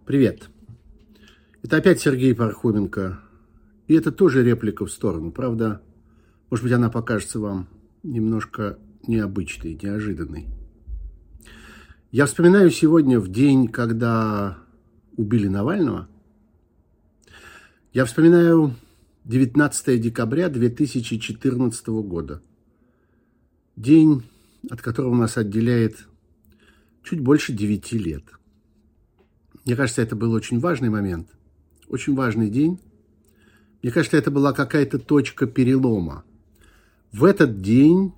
Привет. Это опять Сергей Пархоменко. И это тоже реплика в сторону. Правда, может быть, она покажется вам немножко необычной, неожиданной. Я вспоминаю сегодня в день, когда убили Навального. Я вспоминаю 19 декабря 2014 года. День, от которого нас отделяет чуть больше 9 лет. Мне кажется, это был очень важный момент, очень важный день. Мне кажется, это была какая-то точка перелома. В этот день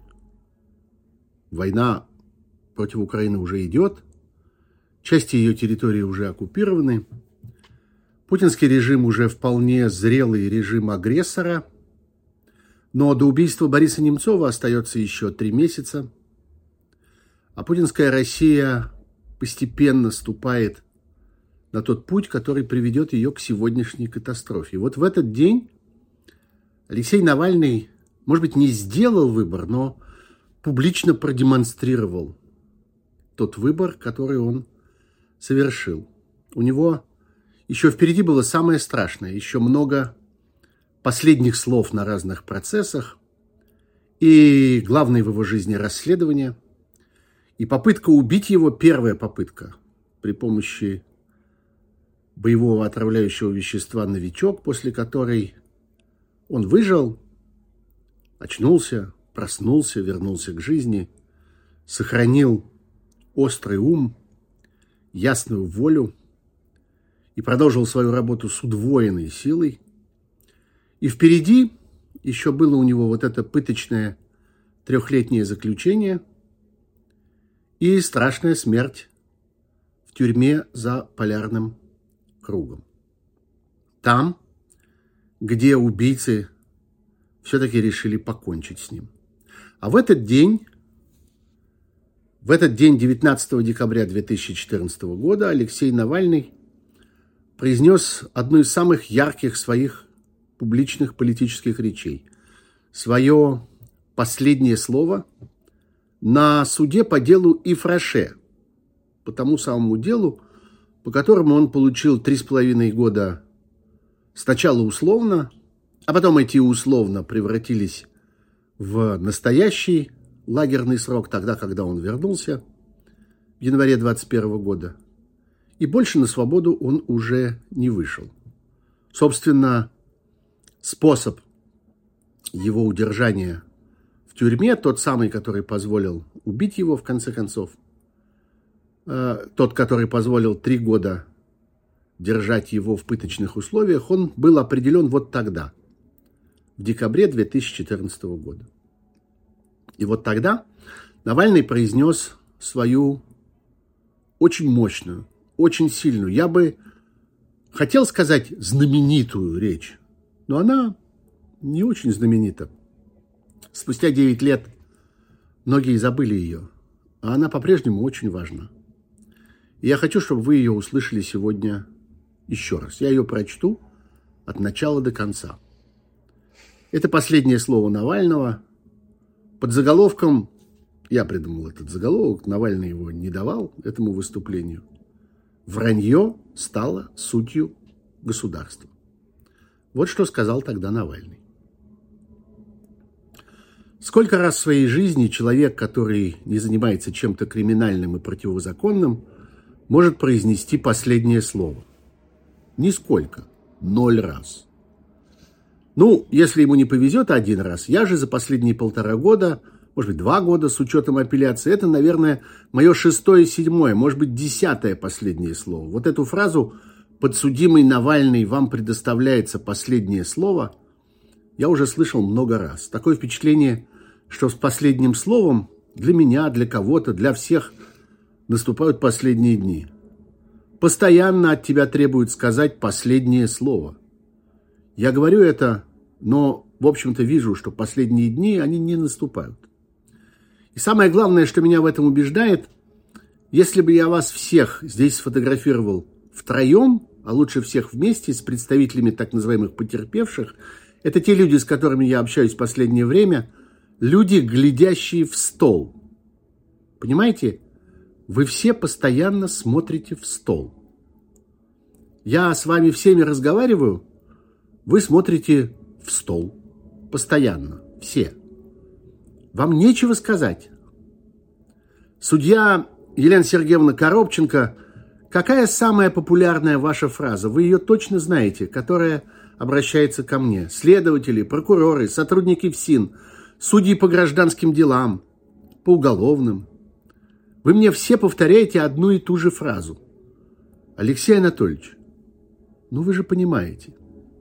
война против Украины уже идет, части ее территории уже оккупированы, путинский режим уже вполне зрелый режим агрессора, но до убийства Бориса Немцова остается еще 3 месяца, а путинская Россия постепенно ступает на тот путь, который приведет ее к сегодняшней катастрофе. И вот в этот день Алексей Навальный, может быть, не сделал выбор, но публично продемонстрировал тот выбор, который он совершил. У него еще впереди было самое страшное, еще много последних слов на разных процессах, и главное в его жизни расследование, и попытка убить его, первая попытка при помощи боевого отравляющего вещества «Новичок», после которой он выжил, очнулся, проснулся, вернулся к жизни, сохранил острый ум, ясную волю и продолжил свою работу с удвоенной силой. И впереди еще было у него вот это пыточное 3-летнее заключение и страшная смерть в тюрьме за полярным кругом. Там, где убийцы все-таки решили покончить с ним. А в этот день 19 декабря 2014 года Алексей Навальный произнес одну из самых ярких своих публичных политических речей. Свое последнее слово на суде по делу Ифраше, по тому самому делу, по которому он получил 3,5 года сначала условно, а потом эти условно превратились в настоящий лагерный срок тогда, когда он вернулся в январе 2021 года. И больше на свободу он уже не вышел. Собственно, способ его удержания в тюрьме, тот самый, который позволил убить его в конце концов, тот, который позволил 3 года держать его в пыточных условиях, он был определен вот тогда, в декабре 2014 года. И вот тогда Навальный произнес свою очень мощную, очень сильную, я бы хотел сказать знаменитую речь, но она не очень знаменита. Спустя 9 лет многие забыли ее, а она по-прежнему очень важна. И я хочу, чтобы вы ее услышали сегодня еще раз. Я ее прочту от начала до конца. Это последнее слово Навального. Под заголовком, я придумал этот заголовок, Навальный его не давал этому выступлению. «Вранье стало сутью государства». Вот что сказал тогда Навальный. Сколько раз в своей жизни человек, который не занимается чем-то криминальным и противозаконным, может произнести последнее слово? Нисколько. 0 раз. Ну, если ему не повезет 1 раз, я же за последние 1,5 года, может быть, 2 года с учетом апелляции, это, наверное, мое 6-е, 7-е, может быть, 10-е последнее слово. Вот эту фразу «Подсудимый Навальный, вам предоставляется последнее слово», я уже слышал много раз. Такое впечатление, что с последним словом для меня, для кого-то, для всех наступают последние дни. Постоянно от тебя требуют сказать последнее слово. Я говорю это, но, в общем-то, вижу, что последние дни, они не наступают. И самое главное, что меня в этом убеждает, если бы я вас всех здесь сфотографировал втроем, а лучше всех вместе с представителями так называемых потерпевших, это те люди, с которыми я общаюсь в последнее время, люди, глядящие в стол. Понимаете? Вы все постоянно смотрите в стол. Я с вами всеми разговариваю, вы смотрите в стол. Постоянно. Все. Вам нечего сказать. Судья Елена Сергеевна Коробченко, какая самая популярная ваша фраза? Вы ее точно знаете, которая обращается ко мне. Следователи, прокуроры, сотрудники ФСИН, судьи по гражданским делам, по уголовным. Вы мне все повторяете одну и ту же фразу. Алексей Анатольевич, ну вы же понимаете.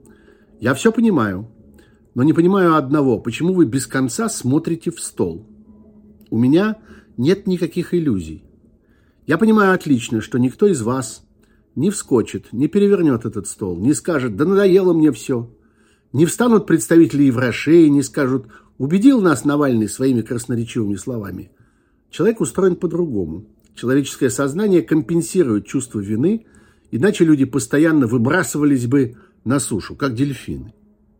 Я все понимаю, но не понимаю одного. Почему вы без конца смотрите в стол? У меня нет никаких иллюзий. Я понимаю отлично, что никто из вас не вскочит, не перевернет этот стол, не скажет «да надоело мне все». Не встанут представители Еврошеи, не скажут «убедил нас Навальный своими красноречивыми словами». Человек устроен по-другому. Человеческое сознание компенсирует чувство вины, иначе люди постоянно выбрасывались бы на сушу, как дельфины.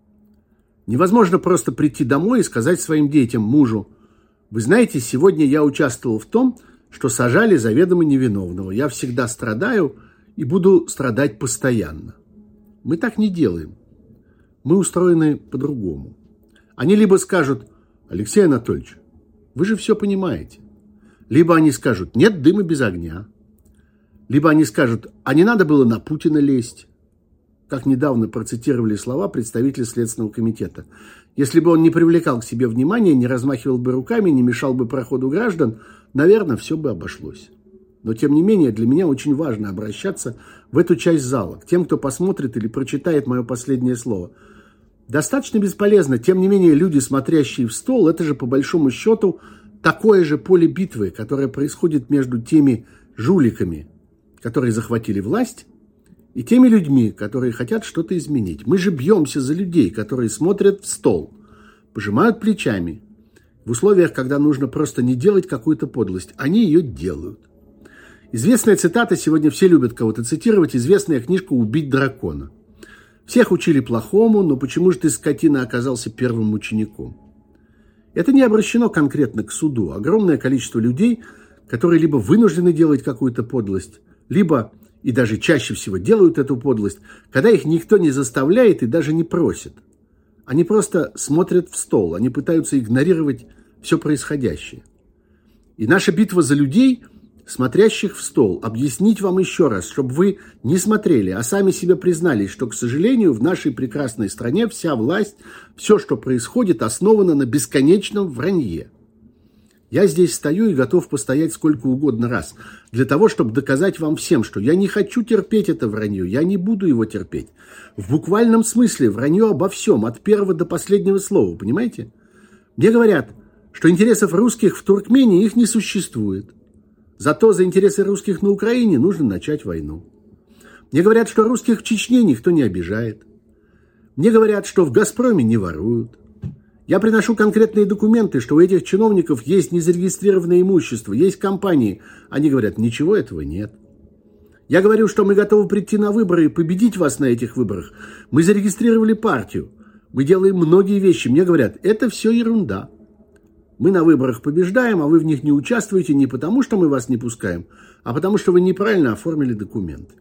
Невозможно просто прийти домой и сказать своим детям, мужу: «Вы знаете, сегодня я участвовал в том, что сажали заведомо невиновного. Я всегда страдаю и буду страдать постоянно». Мы так не делаем. Мы устроены по-другому. Они либо скажут: «Алексей Анатольевич, вы же все понимаете». Либо они скажут: «Нет дыма без огня». Либо они скажут: «А не надо было на Путина лезть». Как недавно процитировали слова представителя Следственного комитета. Если бы он не привлекал к себе внимания, не размахивал бы руками, не мешал бы проходу граждан, наверное, все бы обошлось. Но, тем не менее, для меня очень важно обращаться в эту часть зала, к тем, кто посмотрит или прочитает мое последнее слово. Достаточно бесполезно, тем не менее, люди, смотрящие в стол, это же, по большому счету, такое же поле битвы, которое происходит между теми жуликами, которые захватили власть, и теми людьми, которые хотят что-то изменить. Мы же бьемся за людей, которые смотрят в стол, пожимают плечами. В условиях, когда нужно просто не делать какую-то подлость, они ее делают. Известная цитата, сегодня все любят кого-то цитировать, известная книжка «Убить дракона». Всех учили плохому, но почему же ты, скотина, оказался первым учеником? Это не обращено конкретно к суду. Огромное количество людей, которые либо вынуждены делать какую-то подлость, либо, и даже чаще всего делают эту подлость, когда их никто не заставляет и даже не просит. Они просто смотрят в стол, они пытаются игнорировать все происходящее. И наша битва за людей, смотрящих в стол, объяснить вам еще раз, чтобы вы не смотрели, а сами себе признались, что, к сожалению, в нашей прекрасной стране вся власть, все, что происходит, основано на бесконечном вранье. Я здесь стою и готов постоять сколько угодно раз, для того, чтобы доказать вам всем, что я не хочу терпеть это вранье, я не буду его терпеть. В буквальном смысле вранье обо всем, от первого до последнего слова, понимаете? Мне говорят, что интересов русских в Туркмении их не существует. Зато за интересы русских на Украине нужно начать войну. Мне говорят, что русских в Чечне никто не обижает. Мне говорят, что в «Газпроме» не воруют. Я приношу конкретные документы, что у этих чиновников есть незарегистрированное имущество, есть компании. Они говорят, ничего этого нет. Я говорю, что мы готовы прийти на выборы и победить вас на этих выборах. Мы зарегистрировали партию. Мы делаем многие вещи. Мне говорят, это все ерунда. Мы на выборах побеждаем, а вы в них не участвуете не потому, что мы вас не пускаем, а потому, что вы неправильно оформили документы.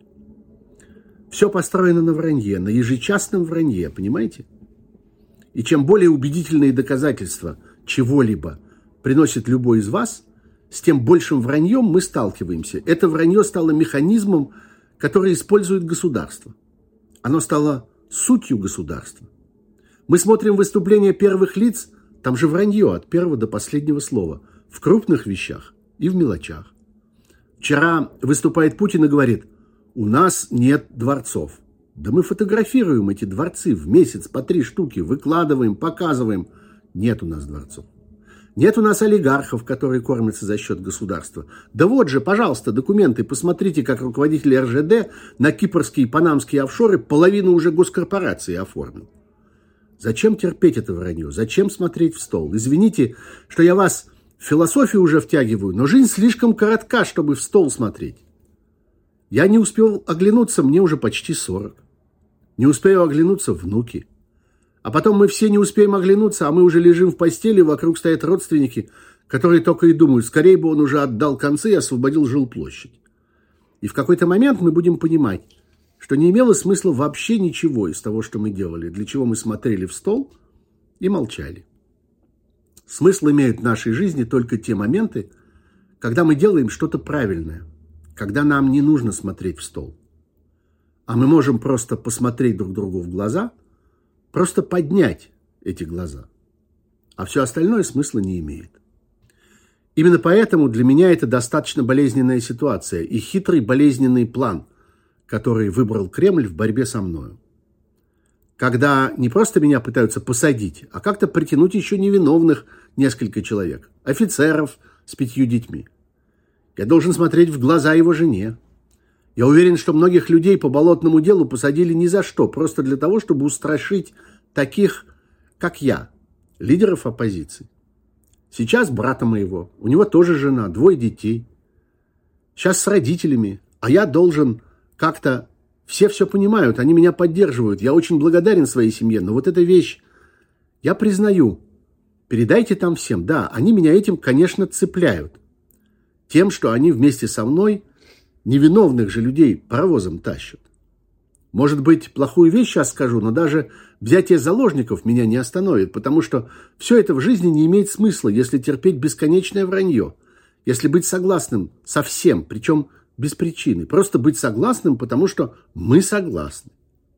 Все построено на вранье, на ежечасном вранье, понимаете? И чем более убедительные доказательства чего-либо приносит любой из вас, с тем большим враньем мы сталкиваемся. Это вранье стало механизмом, который использует государство. Оно стало сутью государства. Мы смотрим выступления первых лиц, там же вранье от первого до последнего слова, в крупных вещах и в мелочах. Вчера выступает Путин и говорит, у нас нет дворцов. Да мы фотографируем эти дворцы в месяц по 3 штуки, выкладываем, показываем. Нет у нас дворцов. Нет у нас олигархов, которые кормятся за счет государства. Да вот же, пожалуйста, документы. Посмотрите, как руководитель РЖД на кипрские и панамские офшоры половину уже госкорпорации оформил. Зачем терпеть это вранье? Зачем смотреть в стол? Извините, что я вас в философию уже втягиваю, но жизнь слишком коротка, чтобы в стол смотреть. Я не успел оглянуться, мне уже почти 40. Не успею оглянуться внуки. А потом мы все не успеем оглянуться, а мы уже лежим в постели, вокруг стоят родственники, которые только и думают, скорее бы он уже отдал концы и освободил жилплощадь. И в какой-то момент мы будем понимать, что не имело смысла вообще ничего из того, что мы делали, для чего мы смотрели в стол и молчали. Смысл имеют в нашей жизни только те моменты, когда мы делаем что-то правильное, когда нам не нужно смотреть в стол. А мы можем просто посмотреть друг другу в глаза, просто поднять эти глаза. А все остальное смысла не имеет. Именно поэтому для меня это достаточно болезненная ситуация и хитрый болезненный план, который выбрал Кремль в борьбе со мною. Когда не просто меня пытаются посадить, а как-то притянуть еще невиновных несколько человек, офицеров с 5 детьми. Я должен смотреть в глаза его жене. Я уверен, что многих людей по болотному делу посадили ни за что, просто для того, чтобы устрашить таких, как я, лидеров оппозиции. Сейчас брата моего, у него тоже жена, 2 детей. Сейчас с родителями, а я должен как-то... Все понимают, они меня поддерживают. Я очень благодарен своей семье, но вот эта вещь, я признаю, передайте там всем. Да, они меня этим, конечно, цепляют. Тем, что они вместе со мной невиновных же людей паровозом тащат. Может быть, плохую вещь сейчас скажу, но даже взятие заложников меня не остановит, потому что все это в жизни не имеет смысла, если терпеть бесконечное вранье, если быть согласным со всем, причем без причины. Просто быть согласным, потому что мы согласны.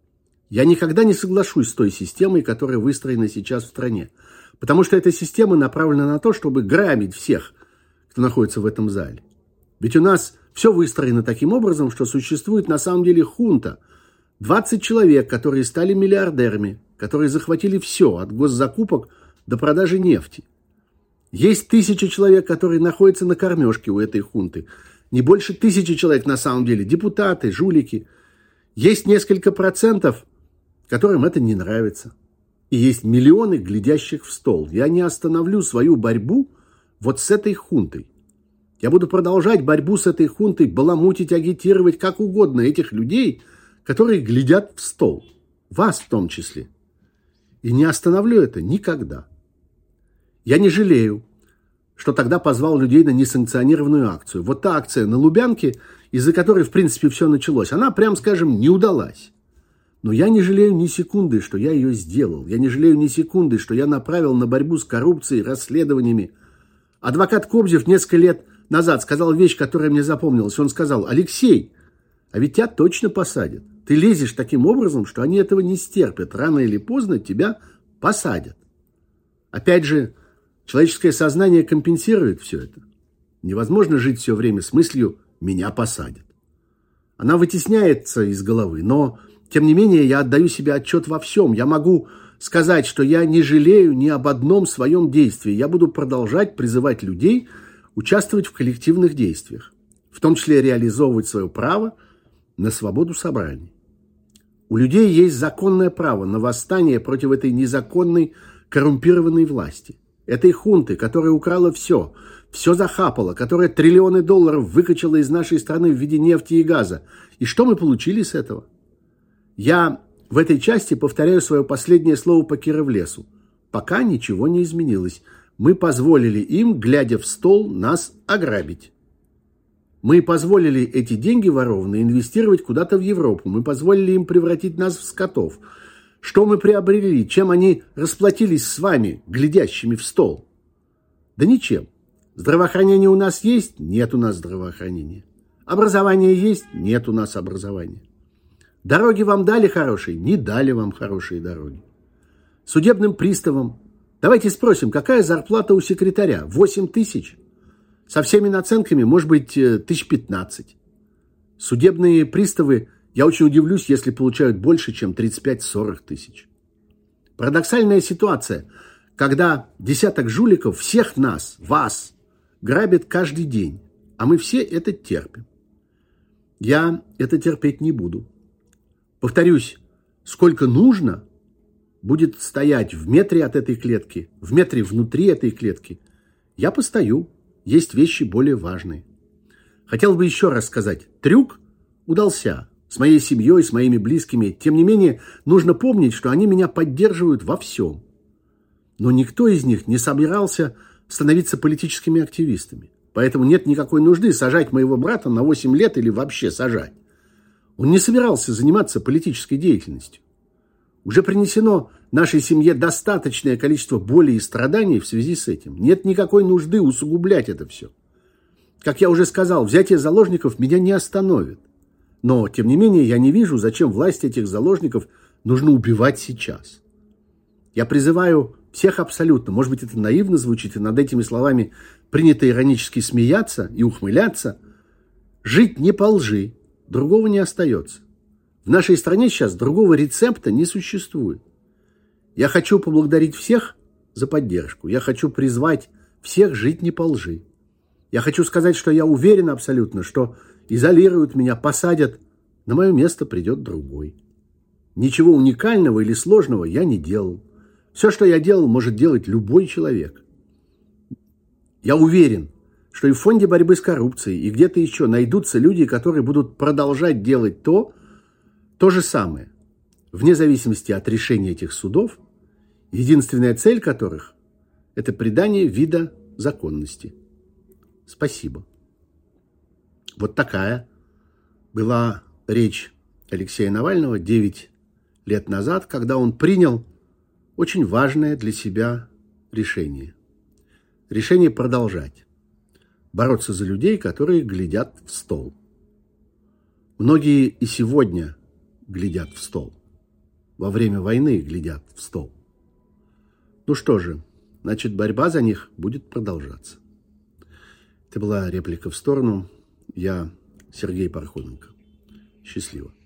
Я никогда не соглашусь с той системой, которая выстроена сейчас в стране. Потому что эта система направлена на то, чтобы грабить всех, кто находится в этом зале. Ведь у нас все выстроено таким образом, что существует на самом деле хунта. 20 человек, которые стали миллиардерами, которые захватили все, от госзакупок до продажи нефти. Есть 1000 человек, которые находятся на кормежке у этой хунты. Не больше 1000 человек на самом деле, депутаты, жулики. Есть несколько процентов, которым это не нравится. И есть миллионы, глядящих в стол. Я не остановлю свою борьбу вот с этой хунтой. Я буду продолжать борьбу с этой хунтой, баламутить, агитировать, как угодно этих людей, которые глядят в стол. Вас в том числе. И не остановлю это никогда. Я не жалею, что тогда позвал людей на несанкционированную акцию. Вот та акция на Лубянке, из-за которой, в принципе, все началось, она, прям скажем, не удалась. Но я не жалею ни секунды, что я ее сделал. Я не жалею ни секунды, что я направил на борьбу с коррупцией, расследованиями. Адвокат Кобзев несколько лет назад сказал вещь, которая мне запомнилась. Он сказал: Алексей, а ведь тебя точно посадят. Ты лезешь таким образом, что они этого не стерпят. Рано или поздно тебя посадят. Опять же, человеческое сознание компенсирует все это. Невозможно жить все время с мыслью «меня посадят». Она вытесняется из головы, но, тем не менее, я отдаю себе отчет во всем. Я могу сказать, что я не жалею ни об одном своем действии. Я буду продолжать призывать людей участвовать в коллективных действиях, в том числе реализовывать свое право на свободу собраний. У людей есть законное право на восстание против этой незаконной, коррумпированной власти. Этой хунты, которая украла все захапала, которая $триллионы выкачала из нашей страны в виде нефти и газа. И что мы получили с этого? Я в этой части повторяю свое последнее слово по Кировлесу. Пока ничего не изменилось. Мы позволили им, глядя в стол, нас ограбить. Мы позволили эти деньги ворованные инвестировать куда-то в Европу. Мы позволили им превратить нас в скотов. Что мы приобрели? Чем они расплатились с вами, глядящими в стол? Да ничем. Здравоохранение у нас есть? Нет у нас здравоохранения. Образование есть? Нет у нас образования. Дороги вам дали хорошие? Не дали вам хорошие дороги. Судебным приставам. Давайте спросим, какая зарплата у секретаря? 8 тысяч? Со всеми наценками, может быть, 15 000. Судебные приставы, я очень удивлюсь, если получают больше, чем 35-40 тысяч. Парадоксальная ситуация, когда десяток жуликов всех нас, вас, грабит каждый день, а мы все это терпим. Я это терпеть не буду. Повторюсь, сколько нужно, будет стоять в метре от этой клетки, в метре внутри этой клетки. Я постою. Есть вещи более важные. Хотел бы еще раз сказать, трюк удался с моей семьей, с моими близкими. Тем не менее, нужно помнить, что они меня поддерживают во всем. Но никто из них не собирался становиться политическими активистами. Поэтому нет никакой нужды сажать моего брата на 8 лет или вообще сажать. Он не собирался заниматься политической деятельностью. Уже принесено нашей семье достаточное количество боли и страданий в связи с этим. Нет никакой нужды усугублять это все. Как я уже сказал, взятие заложников меня не остановит. Но, тем не менее, я не вижу, зачем власть этих заложников нужно убивать сейчас. Я призываю всех абсолютно, может быть, это наивно звучит, и над этими словами принято иронически смеяться и ухмыляться, жить не по лжи, другого не остается. В нашей стране сейчас другого рецепта не существует. Я хочу поблагодарить всех за поддержку. Я хочу призвать всех жить не по лжи. Я хочу сказать, что я уверен абсолютно, что изолируют меня, посадят, на мое место придет другой. Ничего уникального или сложного я не делал. Все, что я делал, может делать любой человек. Я уверен, что и в фонде борьбы с коррупцией, и где-то еще найдутся люди, которые будут продолжать делать то же самое, вне зависимости от решения этих судов, единственная цель которых – это придание вида законности. Спасибо. Вот такая была речь Алексея Навального 9 лет назад, когда он принял очень важное для себя решение. Решение продолжать бороться за людей, которые глядят в стол. Многие и сегодня глядят в стол. Во время войны глядят в стол. Ну что же, значит, борьба за них будет продолжаться. Это была реплика в сторону. Я Сергей Пархоменко. Счастливо.